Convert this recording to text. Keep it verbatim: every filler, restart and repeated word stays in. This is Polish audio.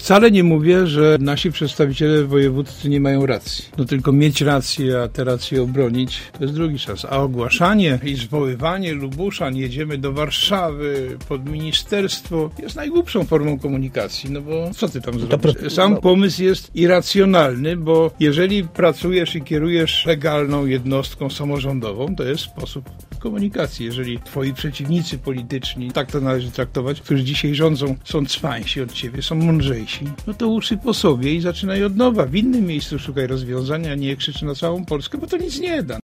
wcale nie mówię, że nasi przedstawiciele wojewódzcy nie mają racji. No tylko mieć rację, a te racje obronić, to jest drugi czas. A ogłaszanie i zwoływanie Lubuszan, jedziemy do Warszawy pod ministerstwo, jest najgłupszą formą komunikacji, no bo co ty tam zrobisz? Sam pomysł jest irracjonalny, bo jeżeli pracujesz i kierujesz legalną jednostką samorządową, to jest sposób komunikacji. Jeżeli twoi przeciwnicy polityczni, tak to należy traktować, którzy dzisiaj rządzą, są cwańsi od ciebie, są mądrzejsi, no to uczy po sobie i zaczynaj od nowa. W innym miejscu szukaj rozwiązania, nie krzycz na całą Polskę, bo to nic nie da.